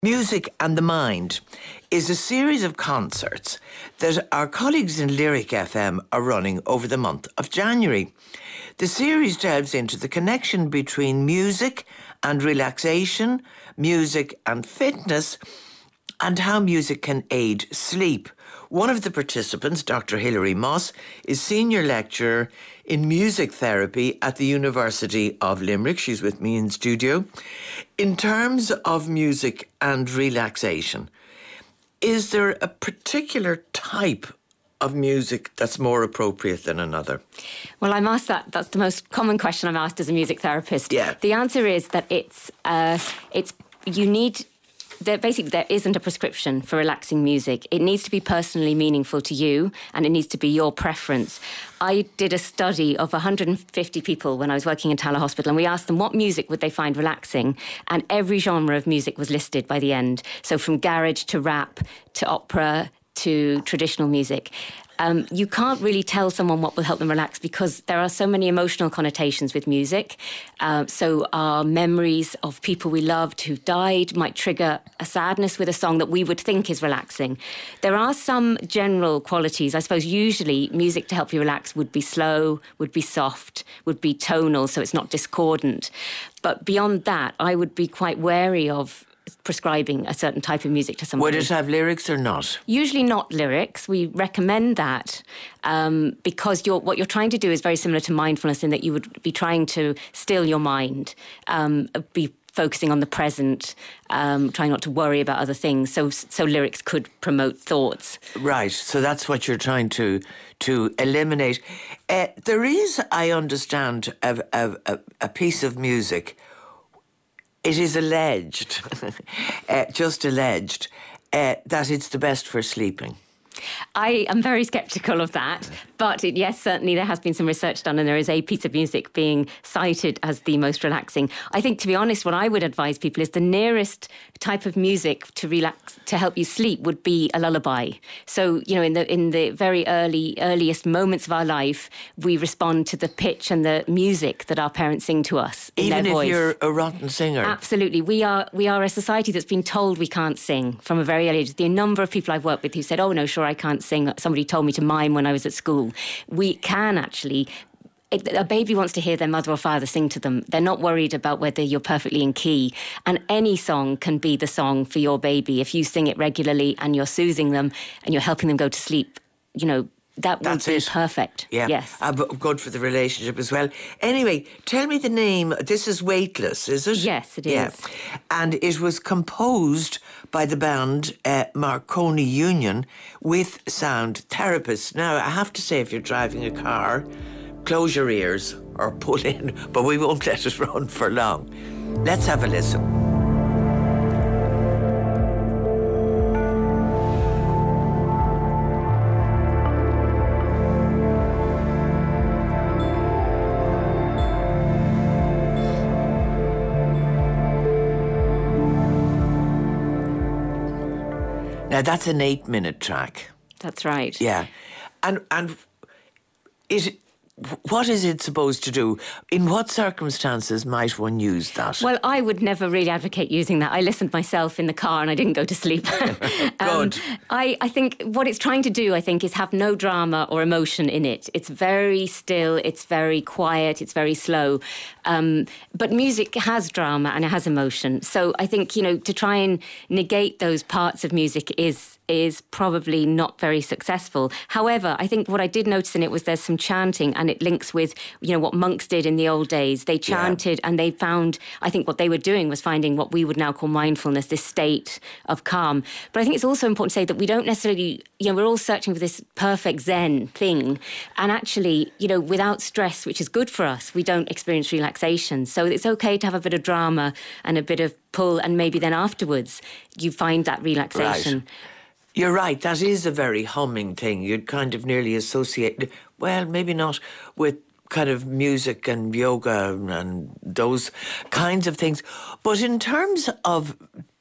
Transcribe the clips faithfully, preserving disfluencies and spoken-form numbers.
Music and the Mind is a series of concerts that our colleagues in Lyric F M are running over the month of January. The series delves into the connection between music and relaxation, music and fitness, and how music can aid sleep. One of the participants, Doctor Hilary Moss, is Senior Lecturer in Music Therapy at the University of Limerick. She's with me in studio. In terms of music and relaxation, is there a particular type of music that's more appropriate than another? Well, I'm asked that. That's the most common question I'm asked as a music therapist. Yeah. The answer is that it's, uh, it's you need... There, basically, there isn't a prescription for relaxing music. It needs to be personally meaningful to you, and it needs to be your preference. I did a study of one hundred fifty people when I was working in Tala Hospital, and we asked them what music would they find relaxing, and every genre of music was listed by the end. So from garage to rap to opera to traditional music. Um, you can't really tell someone what will help them relax because there are so many emotional connotations with music. Uh, so our memories of people we loved who died might trigger a sadness with a song that we would think is relaxing. There are some general qualities. I suppose usually music to help you relax would be slow, would be soft, would be tonal, so it's not discordant. But beyond that, I would be quite wary of prescribing a certain type of music to somebody. Would it have lyrics or not? Usually not lyrics. We recommend that um, because you're, what you're trying to do is very similar to mindfulness in that you would be trying to still your mind, um, be focusing on the present, um, trying not to worry about other things. So, so lyrics could promote thoughts. Right. So that's what you're trying to to eliminate. Uh, there is, I understand, a, a, a piece of music. It is alleged, uh, just alleged, uh, that it's the best for sleeping. I am very sceptical of that, but it, yes, certainly there has been some research done and there is a piece of music being cited as the most relaxing. I think, to be honest, what I would advise people is the nearest type of music to relax, to help you sleep would be a lullaby. So, you know, in the in the very early, earliest moments of our life, we respond to the pitch and the music that our parents sing to us in Even their voice. Even if you're a rotten singer? Absolutely. We are, we are a society that's been told we can't sing from a very early age. The number of people I've worked with who said, oh, no, sure, I can't sing. Somebody told me to mime when I was at school. We can actually... A baby wants to hear their mother or father sing to them. They're not worried about whether you're perfectly in key. And any song can be the song for your baby. If you sing it regularly and you're soothing them and you're helping them go to sleep, you know, that would be perfect. Yeah. Yes. Uh, good for the relationship as well. Anyway, tell me the name. This is Weightless, is it? Yes, it is. Yeah. And it was composed by the band uh, Marconi Union with sound therapists. Now, I have to say, if you're driving a car, close your ears or pull in, but we won't let it run for long. Let's have a listen. Now, that's an eight-minute track. That's right. Yeah. And and it, what is it supposed to do? In what circumstances might one use that? Well, I would never really advocate using that. I listened myself in the car and I didn't go to sleep. Good. um, I, I think what it's trying to do, I think, is have no drama or emotion in it. It's very still, it's very quiet, it's very slow. Um, but music has drama and it has emotion. So I think, you know, to try and negate those parts of music is is probably not very successful. However, I think what I did notice in it was there's some chanting, and it links with, you know, what monks did in the old days. They chanted yeah. and they found, I think what they were doing was finding what we would now call mindfulness, this state of calm. But I think it's also important to say that we don't necessarily, you know, we're all searching for this perfect Zen thing. And actually, you know, without stress, which is good for us, we don't experience relaxation. So it's okay to have a bit of drama and a bit of pull, and maybe then afterwards you find that relaxation. Right. You're right, that is a very humming thing. You'd kind of nearly associate, well, maybe not with kind of music and yoga and those kinds of things. But in terms of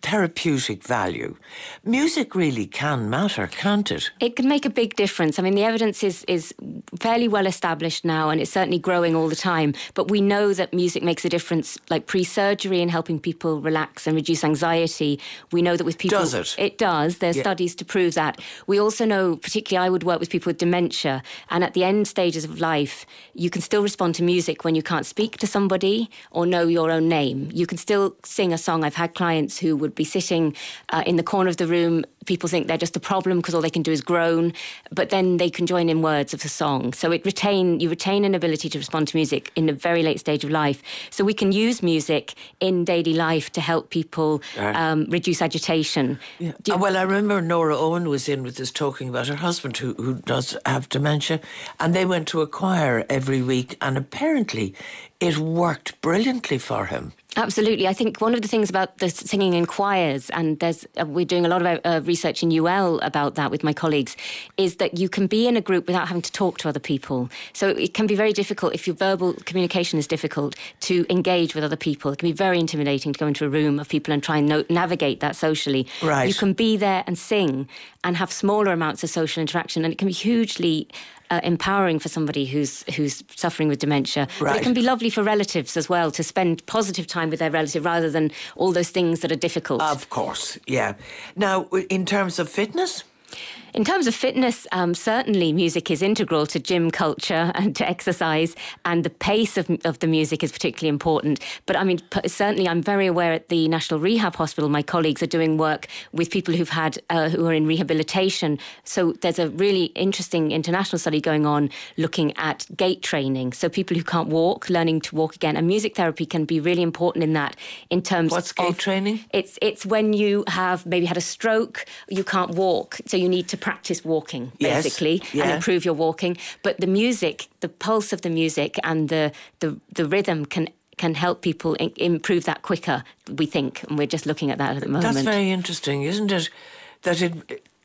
therapeutic value, music really can matter, can't it? It can make a big difference. I mean, the evidence is is fairly well established now, and it's certainly growing all the time. But we know that music makes a difference, like pre-surgery, in helping people relax and reduce anxiety. We know that with people... Does it? It does. There's Yeah. studies to prove that. We also know, particularly I would work with people with dementia, and at the end stages of life, you can still respond to music when you can't speak to somebody or know your own name. You can still sing a song. I've had clients who would be sitting uh, in the corner of the room. People think they're just a problem because all they can do is groan, but then they can join in words of the song. So it retain you retain an ability to respond to music in a very late stage of life. So we can use music in daily life to help people Right. um, reduce agitation. Yeah. Do you- Uh, well, I remember Nora Owen was in with us talking about her husband who, who does have dementia, and they went to a choir every week, and apparently it worked brilliantly for him. Absolutely. I think one of the things about the singing in choirs, and there's uh, we're doing a lot of uh, research in U L about that with my colleagues, is that you can be in a group without having to talk to other people. So it can be very difficult, if your verbal communication is difficult, to engage with other people. It can be very intimidating to go into a room of people and try and no- navigate that socially. Right. You can be there and sing and have smaller amounts of social interaction, and it can be hugely Uh, empowering for somebody who's who's suffering with dementia. But Right. it can be lovely for relatives as well to spend positive time with their relative rather than all those things that are difficult. Of course, yeah. Now, in terms of fitness? In terms of fitness, um, certainly music is integral to gym culture and to exercise, and the pace of, of the music is particularly important. But I mean, p- certainly I'm very aware at the National Rehab Hospital, my colleagues are doing work with people who've had, uh, who are in rehabilitation. So there's a really interesting international study going on looking at gait training. So people who can't walk, learning to walk again. And music therapy can be really important in that in terms What's of... gait training? It's, it's when you have maybe had a stroke, you can't walk, so you need to practice walking, Yes, basically, yeah. and improve your walking. But the music, the pulse of the music and the the, the rhythm can can help people in, improve that quicker, we think. And we're just looking at that at the moment. That's very interesting, isn't it? That it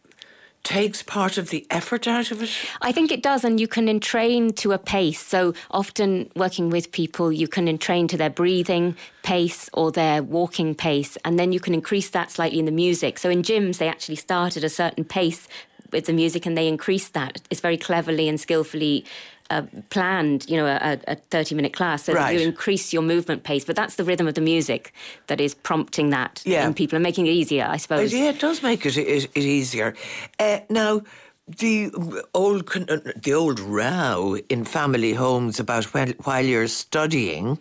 takes part of the effort out of it? I think it does, and you can entrain to a pace. So often working with people, you can entrain to their breathing pace or their walking pace, and then you can increase that slightly in the music. So in gyms, they actually start at a certain pace with the music and they increase that. It's very cleverly and skillfully uh, planned, you know, a, a thirty-minute class, so that Right. you increase your movement pace. But that's the rhythm of the music that is prompting that Yeah. in people and making it easier, I suppose. Yeah, it does make it, it, it easier. Uh, now, the old con- uh, the old row in family homes about when, while you're studying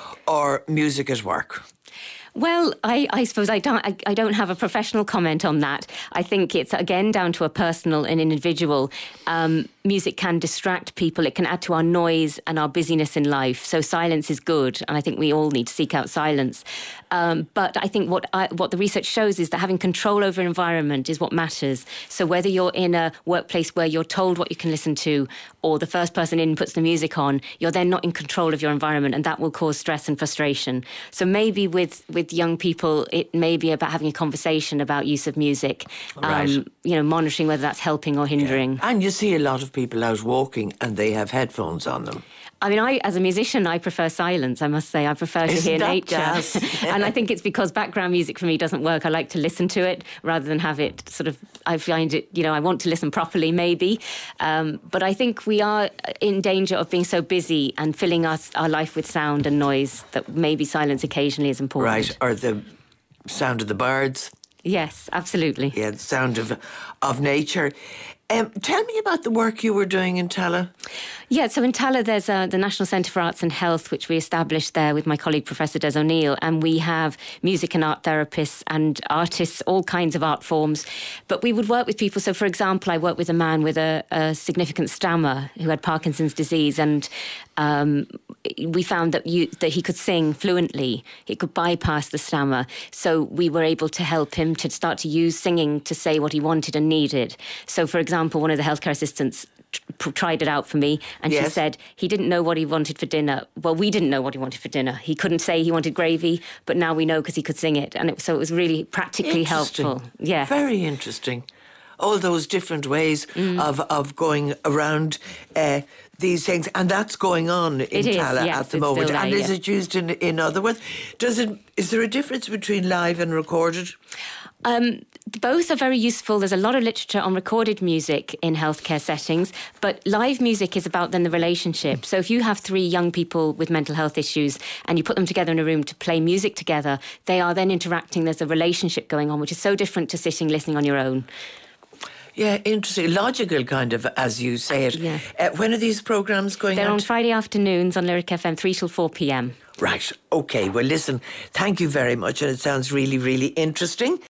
or music at work. Well, I, I suppose I don't. I, I don't have a professional comment on that. I think it's again down to a personal and individual. Um, music can distract people. It can add to our noise and our busyness in life. So silence is good, and I think we all need to seek out silence. Um, but I think what I, what the research shows is that having control over environment is what matters. So whether you're in a workplace where you're told what you can listen to, or the first person in puts the music on, you're then not in control of your environment, and that will cause stress and frustration. So maybe with with young people, it may be about having a conversation about use of music, Right. um, you know, monitoring whether that's helping or hindering. And you see a lot of people out walking and they have headphones on them. I mean, I, as a musician, I prefer silence, I must say. I prefer to Isn't hear that nature. jazz? And I think it's because background music for me doesn't work. I like to listen to it rather than have it sort of, I find it, you know, I want to listen properly maybe. Um, but I think we are in danger of being so busy and filling us, our life with sound and noise that maybe silence occasionally is important. Right, or the sound of the birds. Yes, absolutely. Yeah, the sound of of nature. Um, tell me about the work you were doing in Tala. Yeah, so in Tala there's uh, the National Centre for Arts and Health, which we established there with my colleague Professor Des O'Neill, and we have music and art therapists and artists, all kinds of art forms. But we would work with people. So, for example, I worked with a man with a, a significant stammer who had Parkinson's disease, and um, we found that you, that he could sing fluently. He could bypass the stammer. So we were able to help him to start to use singing to say what he wanted and needed. So, for example, one of the healthcare assistants tr- tried it out for me, and Yes. she said he didn't know what he wanted for dinner. Well, we didn't know what he wanted for dinner. He couldn't say he wanted gravy, but now we know because he could sing it. And it, so it was really practically Interesting. helpful. Yeah. Very interesting. all those different ways mm. of, of going around uh, these things. And that's going on in it Tallaght is, yes, at the it's moment. Still there, and is yeah. it used in, in other words? Does it, is there a difference between live and recorded? Um, both are very useful. There's a lot of literature on recorded music in healthcare settings, but live music is about then the relationship. So if you have three young people with mental health issues and you put them together in a room to play music together, they are then interacting. There's a relationship going on, which is so different to sitting listening on your own. Yeah, interesting. Logical, kind of, as you say it. Yeah. Uh, when are these programmes going They're out? on Friday afternoons on Lyric F M, three till four p.m. Right, OK. Well, listen, thank you very much. And it sounds really, really interesting.